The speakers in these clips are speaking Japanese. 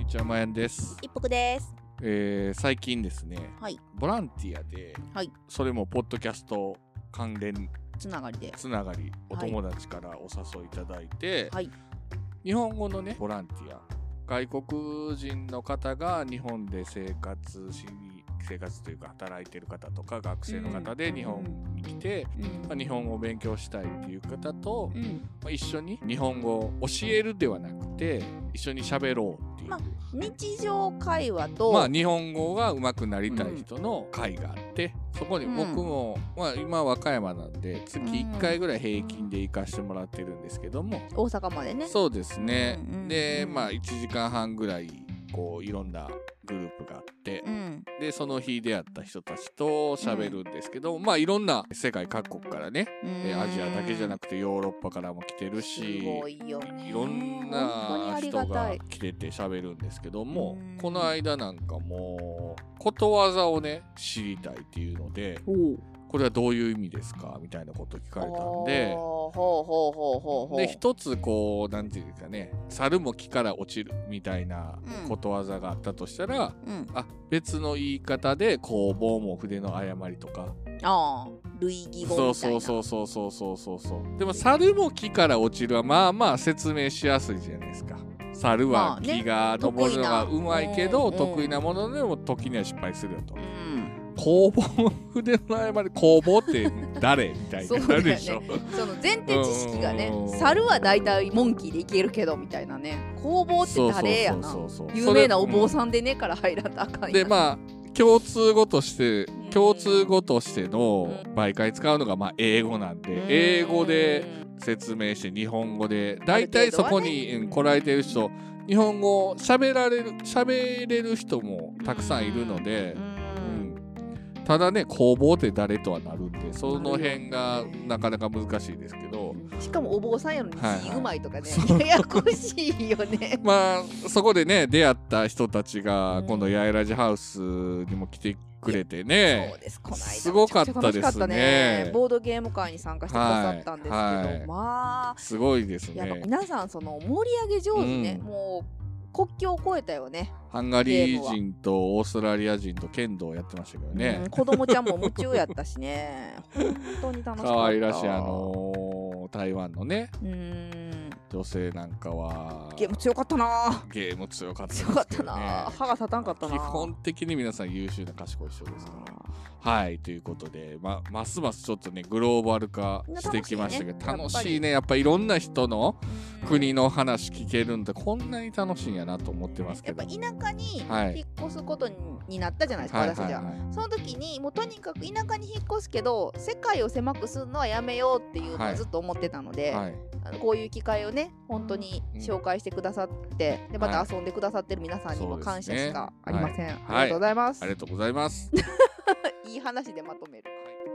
ちは、まやんです。 一服です。 最近ですね、 はい、 ボランティアで、 はい、 それもポッドキャスト関連つながりお友達からお誘いいただいて、 はい、 日本語のねボランティア、外国人の方が日本で生活というか働いてる方とか学生の方で日本に来て、日本語を勉強したいっていう方と、一緒に日本語を教えるではなくて一緒に喋ろうっていう、 日常会話と、 日本語が上手くなりたい人の会があって、そこに僕も、今和歌山なんで月1回ぐらい平均で行かしてもらってるんですけども、 大阪までね。 そうですね、で1時間半ぐらいこういろんなグループがあって、でその日出会った人たちと喋るんですけど、いろんな世界各国からね、アジアだけじゃなくてヨーロッパからも来てるし、 すごいよね、 いろんな人が来てて喋るんですけども、この間なんかもうことわざをね知りたいっていうので、これはどういう意味ですかみたいなことを聞かれたんで、で一つこうなんていうかね、猿も木から落ちるみたいなことわざがあったとしたら、別の言い方でこう棒も筆の誤りとか、 類義語みたいな。 そうでも猿も木から落ちるはまあ説明しやすいじゃないですか。猿は木が登るのがうまいけど、得意なものでも時には失敗するよと。工房筆の誤り、工房って誰みたいになるでしょ。 その前提知識がね、猿はだいたいモンキーでいけるけどみたいなね、工房って誰やな、有名なお坊さんでねから入らんとあかんやな。 で共通語としての媒介使うのが英語なんで、英語で説明して日本語でだいたいそこに来られてる人、日本語喋れる人もたくさんいるので、ただね工房って誰とはなるんで、その辺がなかなか難しいですけど、 しかもお坊さんやのに字うまいとかね、ややこしいよね。 そこでね出会った人たちが今度八重ラジハウスにも来てくれてね、 そうです、この間すごかったですね。 ボードゲーム会に参加してくださったんですけど、 すごいですね。 やっぱ皆さんその盛り上げ上手ね、もう国境を越えたよね。 ハンガリー人とオーストラリア人と剣道やってましたけどね、 子供ちゃんも夢中やったしね。本当に楽しかった。 可愛らしい台湾のね女性なんかはゲーム強かったな。 ゲーム強かったですけどね。歯が立たんかったな。 基本的に皆さん優秀な賢い人ですから。はいということで、ますますちょっとねグローバル化してきましたけど、楽しいね。やっぱいろんな人の国の話聞けるんで、こんなに楽しいんやなと思ってますけど、 やっぱ田舎に引っ越すことになったじゃないですか、私たちは。その時にもうとにかく田舎に引っ越すけど世界を狭くするのはやめようっていうのをずっと思ってたので、こういう機会をね本当に紹介してくださって、でまた遊んでくださってる皆さんにも感謝しかありません。ありがとうございます。 ありがとうございます。 いい話でまとめる。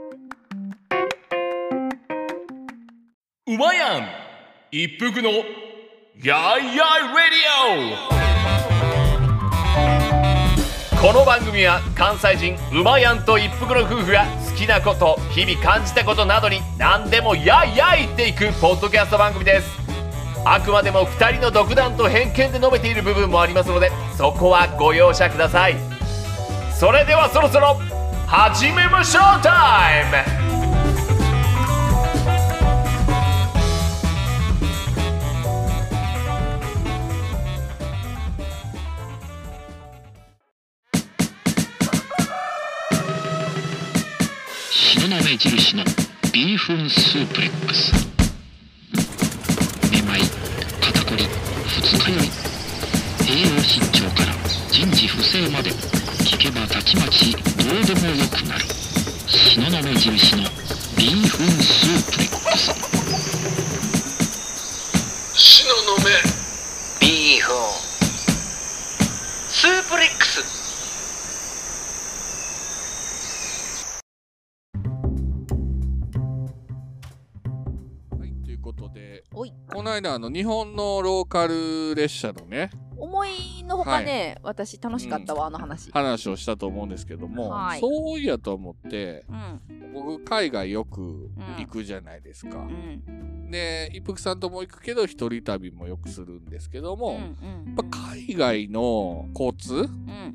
うまやん一服のやいやいレディオ。この番組は関西人うまやんと一服の夫婦が好きなこと、日々感じたことなどに何でもやいやい言っていくポッドキャスト番組です。あくまでも2人の独断と偏見で述べている部分もありますので、そこはご容赦ください。それではそろそろ始めましょうタイム。 東雲印のビーフンスープレックス。めまい、肩こり、二日酔い、栄養失調から人事不正まで、聞けばたちまちどうでもよくなる。東雲印のビーフンスープレックス。 東雲ビーフンスープレックス。 この間日本のローカル列車のね思いのほかね、私楽しかったわ、 話をしたと思うんですけども、そういやと思って、僕海外よく行くじゃないですか、で一服さんとも行くけど一人旅もよくするんですけども、やっぱ海海外の交通、 うん、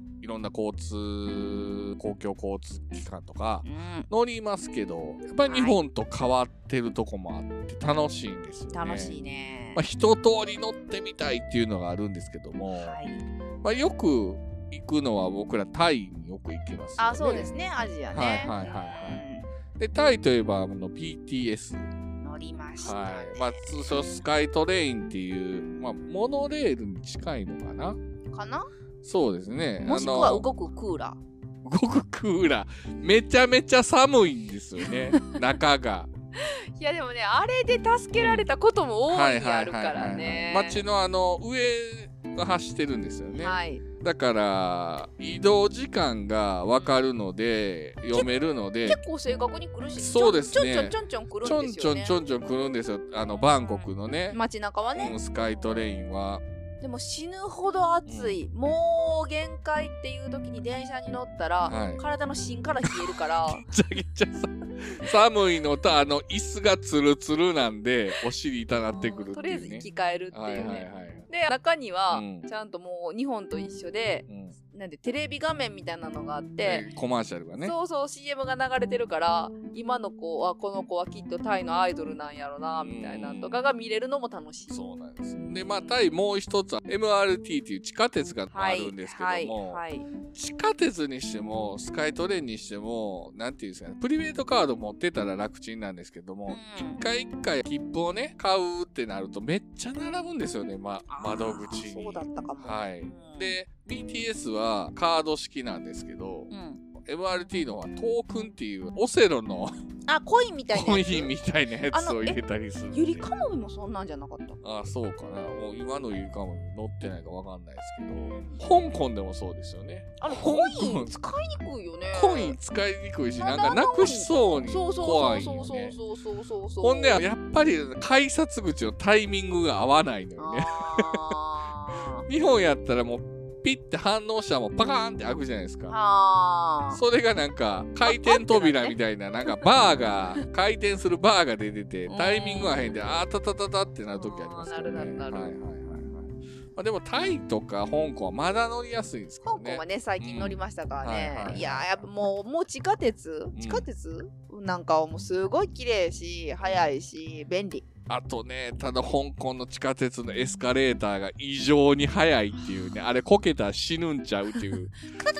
いろんな公共交通機関とか乗りますけど、やっぱり日本と変わってるとこもあって楽しいんですよね。 楽しいね。 一通り乗ってみたいっていうのがあるんですけども、よく行くのは僕らタイによく行きますよね。 そうですね、アジアね。 でタイといえばBTS 乗りましたね。 通称スカイトレインっていう、モノレールに近いのかなそうですね。 もしくは動くクーラーめちゃめちゃ寒いんですよね中が。 いやでもね、あれで助けられたことも多いあるからね。 街の上が走ってるんですよね。だから移動時間が分かるので、読めるので結構正確に来るし、 そうですね、 ちょんちょん来るんですよね。 ちょんちょん来るんですよ。バンコクのね、 街中はね、 スカイトレインは。でも死ぬほど暑い、もう限界っていう時に電車に乗ったら、体の芯から冷えるからめちゃめちゃ寒いのと椅子がツルツルなんでお尻痛なってくるっていうね。 とりあえず生き返るっていうね。で中にはちゃんともう日本と一緒で、なんでテレビ画面みたいなのがあって、 コマーシャルがね、 そう CM が流れてるから、今の子はこの子はきっとタイのアイドルなんやろなみたいなとかが見れるのも楽しい。 そうなんです。でタイもう一つは MRT っていう地下鉄があるんですけども、地下鉄にしてもスカイトレインにしてもなんていうんですかね、プリペイドカード持ってたら楽ちんなんですけども、一回一回切符をね買うってなるとめっちゃ並ぶんですよね、窓口に。 そうだったかも。 で BTS はカード式なんですけど、MRT のはトークンっていうオセロのコインみたいなやつ、 コインみたいなやつを入れたりする。 ゆりかもめもそんなんじゃなかった？ そうかな。もう今のゆりかもめ乗ってないかわかんないですけど、香港でもそうですよね。 コイン使いにくいよね。 コイン使いにくいし、なんかなくしそうに怖いよね。ほんでやっぱり改札口のタイミングが合わないのよね。日本やったらもうピッて反応したらもうパカーンって開くじゃないですか。それがなんか回転扉みたいな、なんかバーが回転するバーが出ててタイミングが変でタタタタってなる時ありますよね。でもタイとか香港はまだ乗りやすいですけどね。 香港はね最近乗りましたからね。いややっぱもう地下鉄なんかはもうすごい綺麗し早いし便利。 あとね、ただ香港の地下鉄のエスカレーターが異常に速いっていうね、あれこけたら死ぬんちゃうっていう。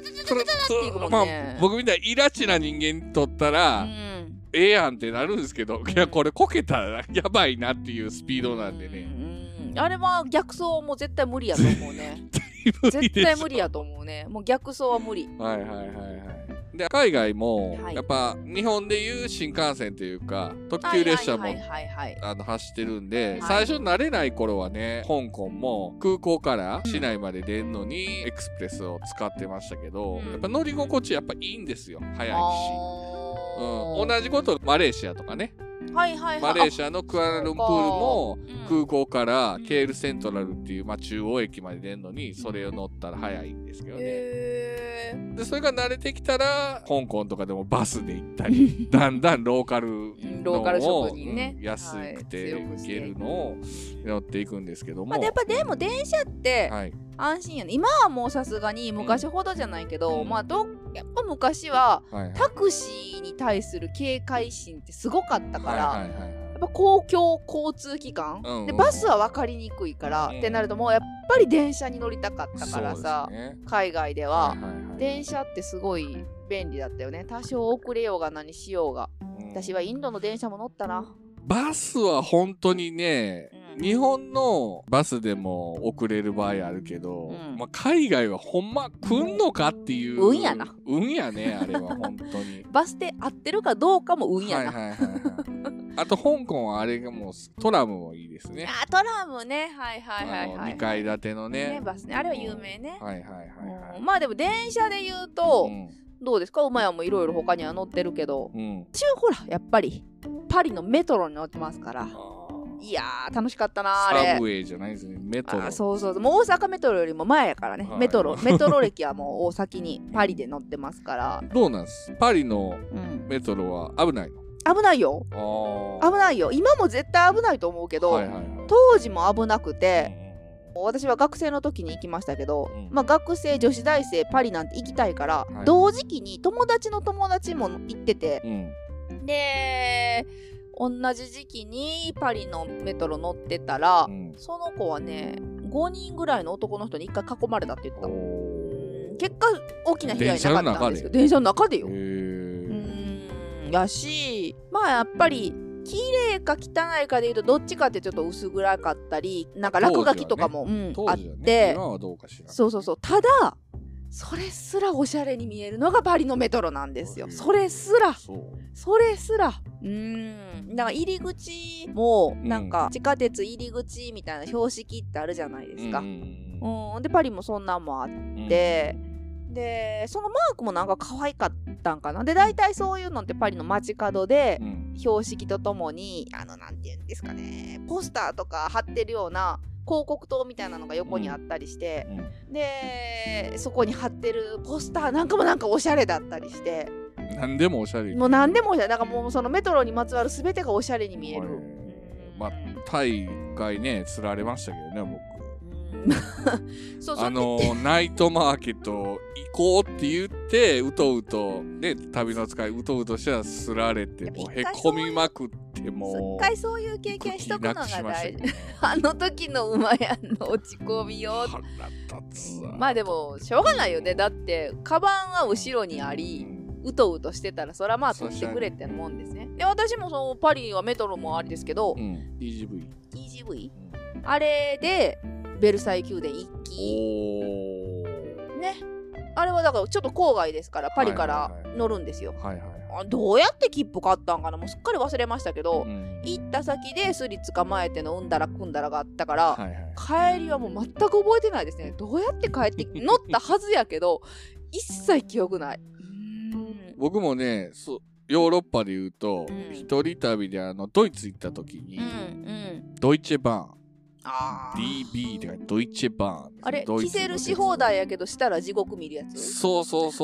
僕みたいにイラチな人間にとったら、ええやんってなるんですけど、いやこれこけたらやばいなっていうスピードなんでね。 あれは逆走も絶対無理やと思うね。絶対無理やと思うね。もう逆走は無理。で海外もやっぱ日本でいう新幹線というか特急列車も走ってるんで、最初慣れない頃はね、香港も空港から市内まで出んのにエクスプレスを使ってましたけど、やっぱ乗り心地やっぱいいんですよ。早いし、同じことマレーシアとかね、マレーシアのクアラルンプールも空港からケールセントラルっていう、中央駅まで出るのにそれを乗ったら早いんですけどね。でそれが慣れてきたら香港とかでもバスで行ったりだんだんローカルのを安くて行けるのを乗っていくんですけども、 やっぱでも電車って安心やね。今はもうさすがに昔ほどじゃないけど、やっぱ昔はタクシーに対する警戒心ってすごかったから、やっぱ公共交通機関でバスは分かりにくいからってなると、もうやっぱり電車に乗りたかったからさ、海外では電車ってすごい便利だったよね。多少遅れようが何しようが。私はインドの電車も乗ったな。 バスは本当にね、日本のバスでも遅れる場合あるけど、海外はほんま来んのかっていう、 運やな。 運やね、あれは本当に。 バス停合ってるかどうかも運やな。 あと香港はあれがもうトラムもいいですね。 トラムね、 2階建てのねバスね、あれは有名ね。 までも電車で言うと、どうですか？馬屋もいろいろ他には乗ってるけど、私はほらやっぱりパリのメトロに乗ってますから。いやー楽しかったなあれ。 サブウェイじゃないですね、メトロ。 そうもう大阪メトロよりも前やからね。メトロ歴はもう大先にパリで乗ってますから。 どうなんです？パリのメトロは危ないの？ 危ないよ。危ないよ。今も絶対危ないと思うけど、当時も危なくて、 私は学生の時に行きましたけど、学生女子大生パリなんて行きたいから、同時期に友達の友達も行ってて、で同じ時期にパリのメトロ乗ってたら、その子はね5人ぐらいの男の人に1回囲まれたって言った。結果大きな被害なかったんですけど、電車の中でよ。やし、やっぱり綺麗か汚いかでいうとどっちかってちょっと薄暗かったり、なんか落書きとかも、あって、今はどうかしら。そうただそれすらおしゃれに見えるのがパリのメトロなんですよ。それすらだから入り口もなんか地下鉄入り口みたいな標識ってあるじゃないですか。でパリもそんなんもあって、でそのマークもなんか可愛かったんかな。で大体そういうのってパリの街角で、標識とともになんていうんですかね、ポスターとか貼ってるような広告塔みたいなのが横にあったりして、でそこに貼ってるポスターなんかもなんかおしゃれだったりして、 何でもおしゃれ、 もう何でもおしゃれ、なんかもうそのメトロにまつわる全てがおしゃれに見える。 大会ね釣られましたけどね、僕。 そうナイトマーケット行こうって言ってうとうとね、旅の使いうとうとしたらすられて、もうへこみまくって、もう一回そういう経験しとくのが大事。あの時の馬やんの落ち込みよ。でもしょうがないよね。だってカバンは後ろにあり、うとうとしてたらそら取ってくれってもんですね。で私もそのパリはメトロもありですけど、 EGV、 あれでベルサイユ宮殿一気ね、あれはだからちょっと郊外ですからパリから乗るんですよ。どうやって切符買ったんかな、もうすっかり忘れましたけど、行った先でスリ捕まえてのうんだらくんだらがあったから、帰りはもう全く覚えてないですね。どうやって帰って乗ったはずやけど一切記憶ない。 僕もね、ヨーロッパでいうと一人旅でドイツ行った時に、ドイツェバーンDB って書いてドイツェバーン。 あれキセルし放題やけどしたら地獄見るやつ。 そう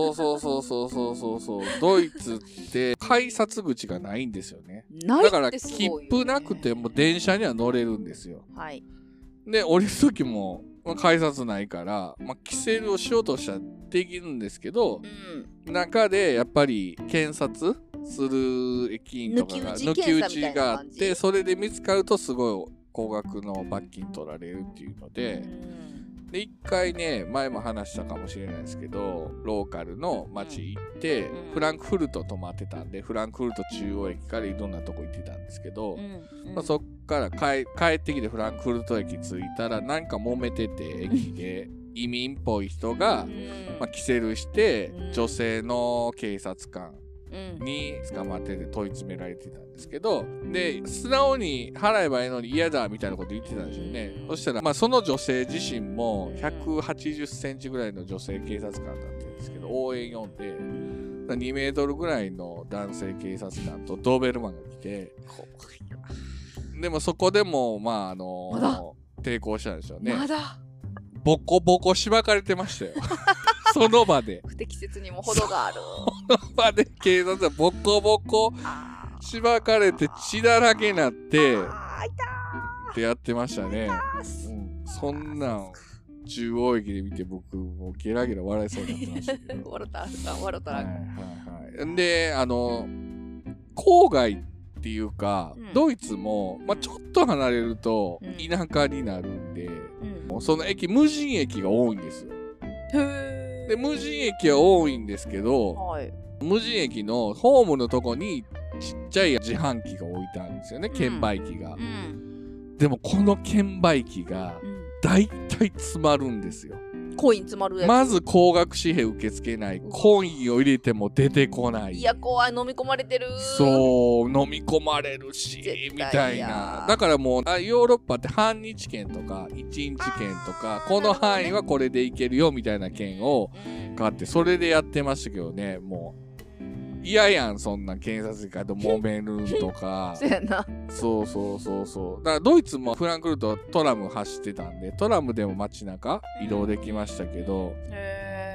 ドイツって改札口がないんですよね。だから切符なくても電車には乗れるんですよ。で降りる時も改札ないから、キセルをしようとしたらできるんですけど、中でやっぱり検察する駅員とかが抜き打ちがあって、それで見つかるとすごい高額の罰金取られるっていうので、一回ね前も話したかもしれないですけど、ローカルの街行って、フランクフルト泊まってたんで、フランクフルト中央駅からいろんなとこ行ってたんですけど、そっから帰ってきてフランクフルト駅着いたらなんか揉めてて、駅で移民っぽい人が、キセルして女性の警察官に捕まってて問い詰められてたんですけど、で素直に払えばいいのに嫌だみたいなこと言ってたんですよね。そしたらその女性自身も180センチぐらいの女性警察官だったんですけど、応援読んで2メートルぐらいの男性警察官とドーベルマンが来て、でもそこでも抵抗したんですよね。ボコボコしばかれてましたよ。その場で不適切にも程がある。 その場で警察はボコボコしばかれて血だらけになってってやってましたね。そんなん中央駅で見て僕もうゲラゲラ笑いそうになってましたけど。 笑った。 で郊外っていうか、ドイツも、ちょっと離れると田舎になるんで、その駅無人駅が多いんですよ。で無人駅は多いんですけど、無人駅のホームのとこにちっちゃい自販機が置いてあるんですよね、券売機が。でもこの券売機がだいたい詰まるんですよ。 コイン詰まるやつ。 まず高額紙幣受け付けない、コインを入れても出てこない。 いや怖い、飲み込まれてる。 そう飲み込まれるしみたいな。だからもうヨーロッパって半日券とか1日券とか、この範囲はこれで行けるよみたいな券を買って、それでやってましたけどね。もう嫌やん、そんな検察官と揉めるとか。 そうやな。 そうだからドイツもフランクフルトトラム走ってたんで、トラムでも街中移動できましたけど、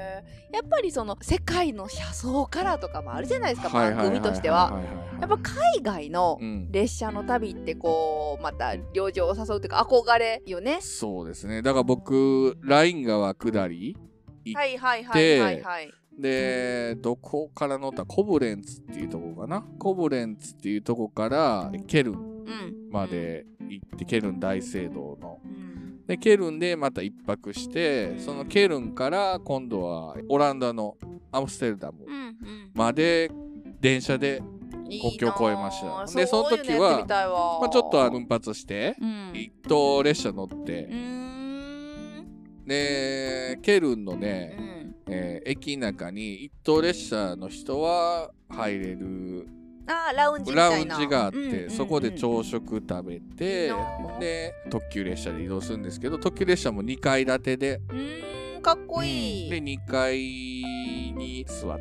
やっぱりその世界の車窓からとかもあるじゃないですか、番組としては。やっぱ海外の列車の旅ってこうまた旅情を誘うというか憧れよね。 そうですね。だから僕ライン川下り行ってでどこから乗ったコブレンツっていうとこかな。コブレンツっていうとこからケルンまで行って、ケルン大聖堂の。でケルンでまた一泊して、そのケルンから今度はオランダのアムステルダムまで電車で国境を越えました。でその時はまあ、ちょっと分発して一等列車乗って、でケルンのね、駅の中に一等列車の人は入れるラウンジみたいながあって、そこで朝食食べて、で特急列車で移動するんですけど、特急列車も2階建てでかっこいい、 で2階に座って、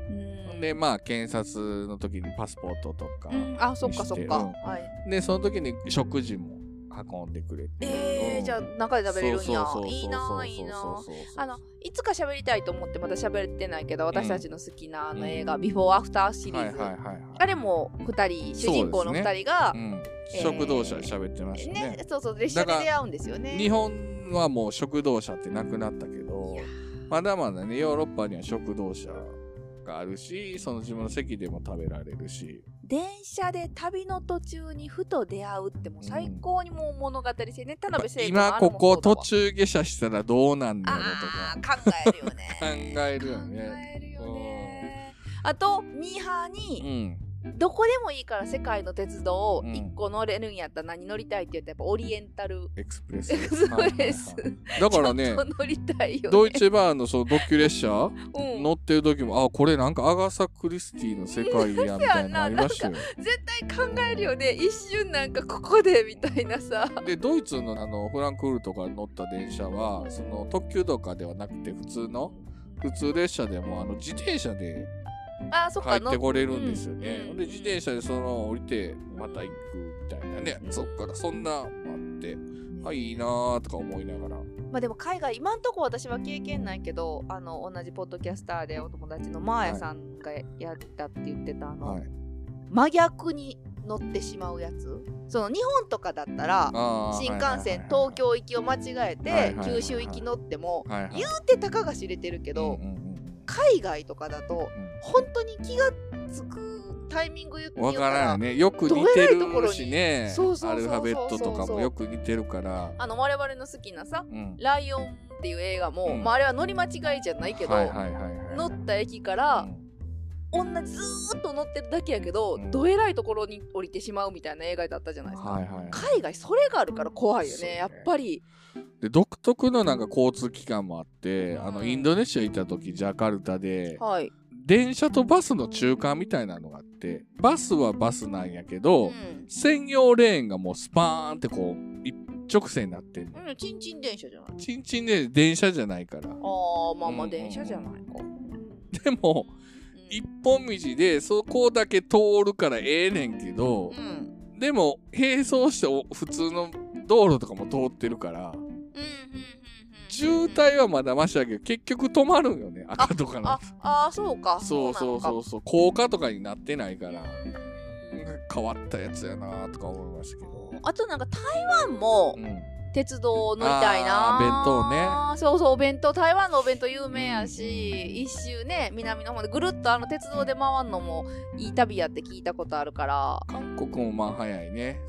でまあ検察の時にパスポートとかそっかそっか、 でその時に食事も運んでくれて、 じゃあ中で食べれるんや。いいないいな。いつか喋りたいと思ってまだ喋ってないけど、私たちの好きな映画ビフォーアフターシリーズ、あれも2人主人公の2人が食堂車で喋ってましたね。 そう列車で出会うんですよね。 日本はもう食堂車ってなくなったけど、まだまだねヨーロッパには食堂車があるし、その自分の席でも食べられるし、 電車で旅の途中にふと出会うってもう最高にもう物語性ね。田辺聖子の今ここ途中下車したらどうなんだろうとか考えるよね考えるよね。 あとミーハーに、どこでもいいから世界の鉄道を1個乗れるんやったら何乗りたいって言ったらやっぱオリエンタルエクスプレスだからね、 乗りたいよね。 ドイツバーンのその特急列車乗ってる時もこれなんかアガサ・クリスティの世界やみたいなのありましたよ。 絶対考えるよね、一瞬なんかここでみたいなさ。 でドイツのフランクフルトから乗った電車はその特急とかではなくて普通列車でも自転車で入ってこれるんですよね。で自転車でその降りてまた行くみたいなね、そっからそんなもあっていいなーとか思いながら。 まあでも海外今んとこ私は経験ないけど、同じポッドキャスターでお友達のマーヤさんがやったって言ってた真逆に乗ってしまうやつ。その日本とかだったら新幹線東京行きを間違えて九州行き乗っても言うてたかが知れてるけど、海外とかだと本当に気がつくタイミング言ってわからんね。よく似てるしね、アルファベットとかもよく似てるから。 我々の好きなさ、ライオンっていう映画も、あれは乗り間違いじゃないけど、乗った駅から同じずーっと乗ってるだけやけど、どえらいところに降りてしまうみたいな映画だったじゃないですか。海外それがあるから怖いよね、やっぱり。 で独特のなんか交通機関もあって、インドネシア行った時ジャカルタで、電車とバスの中間みたいなのがあって、バスはバスなんやけど、専用レーンがもうスパーンってこう一直線になってんの。 チンチン電車じゃない？ チンチンで電車じゃないから。 まあ電車じゃないか。 でも一本道でそこだけ通るからええねんけど、でも並走して普通の道路とかも通ってるから、渋滞はまだマシだけど結局止まるんよね、赤とかの。 そうか。 そう高架とかになってないから変わったやつやなとか思いましたけど。 あとなんか台湾も鉄道乗りたいな。 弁当ね。 そうお弁当、台湾のお弁当有名やし、一周ね南の方でぐるっと鉄道で回るのもいい旅やって聞いたことあるから。 韓国もまあ早いね。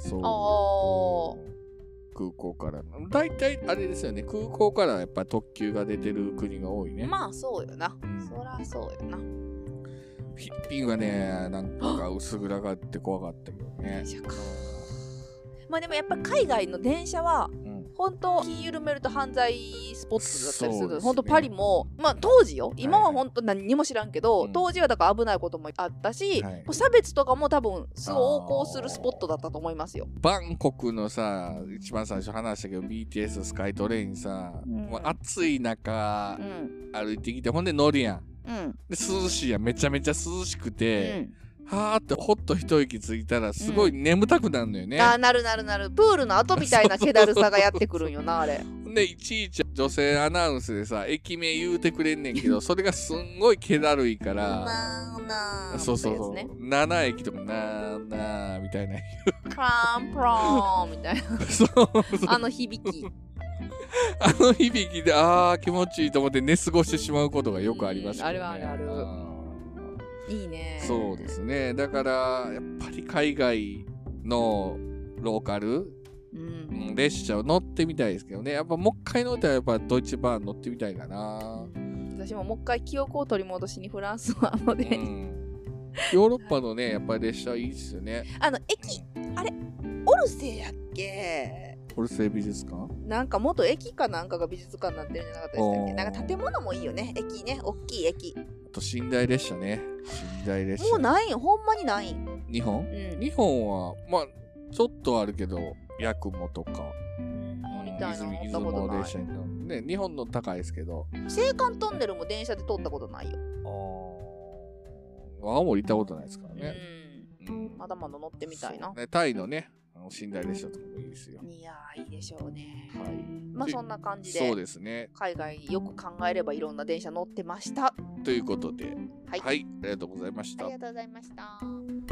空港からだいたいあれですよね、空港からやっぱ特急が出てる国が多いね。 まあそうよな、そらそうよな。 フィリピンはねなんか薄暗がって怖かったけどね。 まあでもやっぱ海外の電車は本当気緩めると犯罪スポットだったりする。本当パリもまあ当時よ、今は本当何にも知らんけど、当時はだから危ないこともあったし、差別とかも多分すごい横行するスポットだったと思いますよ。 バンコクのさ、一番最初話したけど BTS スカイトレインさ、暑い中歩いてきて、ほんで乗るやん、で涼しいやん、めちゃめちゃ涼しくて、はーってほっと一息ついたらすごい眠たくなるのよね。 なる。プールの後みたいな気だるさがやってくるんよなあれ。 でいちいち女性アナウンスでさ駅名言うてくれんねんけどそれがすんごい気だるいからそうそうそう、ね、7駅とかなーみたいなプランプランみたいなあの響きあの響きで気持ちいいと思って寝過ごしてしまうことがよくありましたね。 あるいいね。 そうですね。だからやっぱり海外のローカル、列車を乗ってみたいですけどね。やっぱもう一回乗ったらやっぱドイツバーン乗ってみたいかな。 私ももう一回記憶を取り戻しにフランスはヨーロッパのねやっぱり列車いいですよね。 駅あれオルセーやっけ？ オルセー美術館？ なんか元駅かなんかが美術館になってるんじゃなかったでしたっけ？なんか建物もいいよね。駅ね、大きい駅。 あと寝台列車ね。寝台列車。 もうないほんまにない日本？日本はまあちょっとあるけどヤクモとかみたいな出雲列車に乗るね。日本の高いですけど。 青函トンネルも電車で通ったことないよ。 青森行ったことないですからね。 まだまだ乗ってみたいな。 タイのね。寝台列車とかもいいですよ。 いやいいでしょうね。 はい。 まあそんな感じで。 そうですね。 海外よく考えればいろんな電車乗ってました。 ということで、はい、ありがとうございました。 ありがとうございました。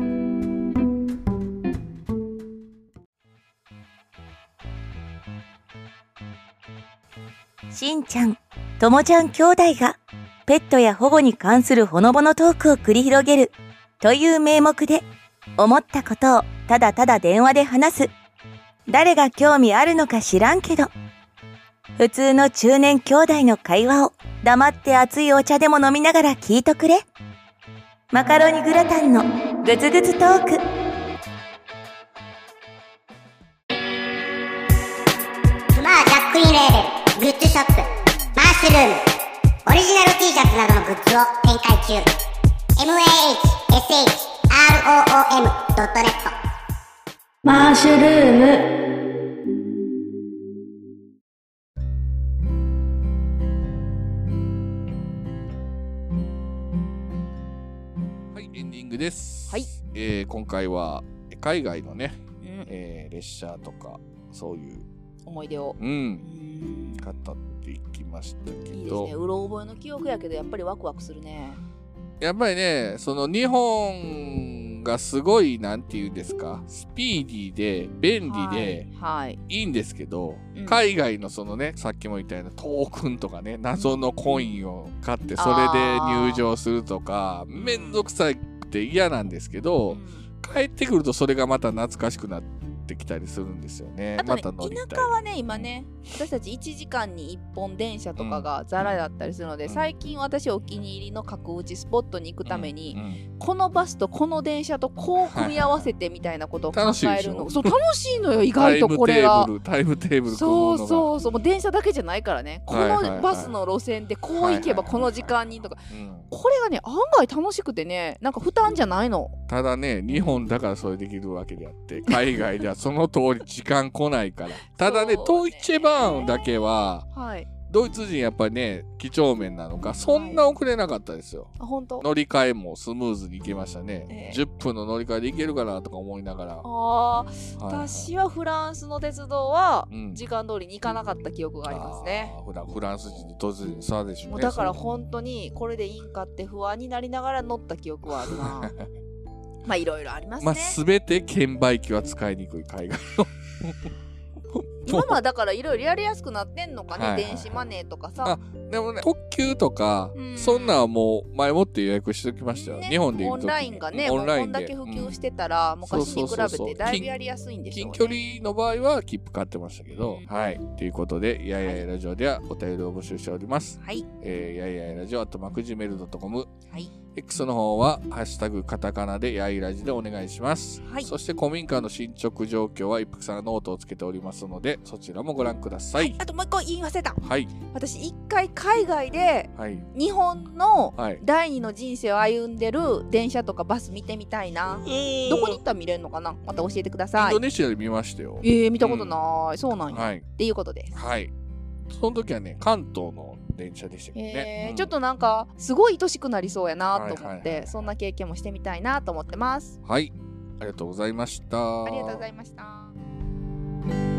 しんちゃん、ともちゃん兄弟がペットや保護に関するほのぼのトークを繰り広げるという名目で思ったことをただただ電話で話す。誰が興味あるのか知らんけど、普通の中年兄弟の会話を黙って熱いお茶でも飲みながら聞いとくれ。マカロニグラタンのグツグツトーク。 クマージャックインレーベルグッズショップマッシュルームオリジナル T シャツなどのグッズを展開中。 mahshroom.net マッシュルーム。 はい、エンディングです。 はい。 今回は海外のね、列車とかそういう思い出を語っていきましたけど、 いいですね。うろ覚えの記憶やけどやっぱりワクワクするね。 やっぱりね、その日本がすごいなんていうんですか、スピーディーで便利でいいんですけど、海外のそのね、さっきも言ったようなトークンとかね、謎のコインを買ってそれで入場するとか、めんどくさくて嫌なんですけど、帰ってくるとそれがまた懐かしくなってきたりするんですよね。 あとね、 また乗りたい。 田舎はね今ね、私たち1時間に1本電車とかがザラだったりするので、最近私お気に入りの角打ちスポットに行くために、このバスとこの電車とこう組み合わせてみたいなことを考えるの。そう楽しいのよ意外とこれが。 タイムテーブル。 そうそうそう、もう電車だけじゃないからね。このバスの路線でこう行けばこの時間にとか、これがね案外楽しくてね、なんか負担じゃないの。 ただね、日本だからそれできるわけであって海外ではその通り時間来ないから。ただね、ドイツバーンだけは、ドイツ人やっぱりね几帳面なのかそんな遅れなかったですよ。 本当？ 乗り換えもスムーズに行けましたね。10分の乗り換えで行けるかなとか思いながら。 私はフランスの鉄道は時間通りに行かなかった記憶がありますね。 フランス人で突然そうでしょうね。 もうだから本当にこれでいいんかって不安になりながら乗った記憶はあるな。まあいろいろありますね。 全て券売機は使いにくい海外の。 今はだからいろいろやりやすくなってんのかね、電子マネーとかさ。 でもね、特急とか、そんなんはもう前もって予約しておきましたよ。日本でオンラインがね、もうこんだけ普及してたら、昔に比べてだいぶやりやすいんでしょうね。 近距離の場合は切符買ってましたけど、はい。ということで、やいやいラジオではお便りを募集しております。 はい。 やいやいラジオ@gmail.com。 はい。 X の方は、ハッシュタグカタカナでやいラジでお願いします。 はい。 そして古民家の進捗状況は一服さんのノートをつけておりますので、そちらもご覧ください。 あともう一個言い忘れた。 はい。 私一回海外で、日本の第二の人生を歩んでる電車とかバス見てみたいな。どこに行ったら見れるのかな、また教えてください。 インドネシアで見ましたよ。 見たことない。そうなんや。っていうことです。 はい。その時はね、関東の電車でしたけどね。 ちょっとなんかすごい愛しくなりそうやなと思って、そんな経験もしてみたいなと思ってます。 はい、ありがとうございました。 ありがとうございました。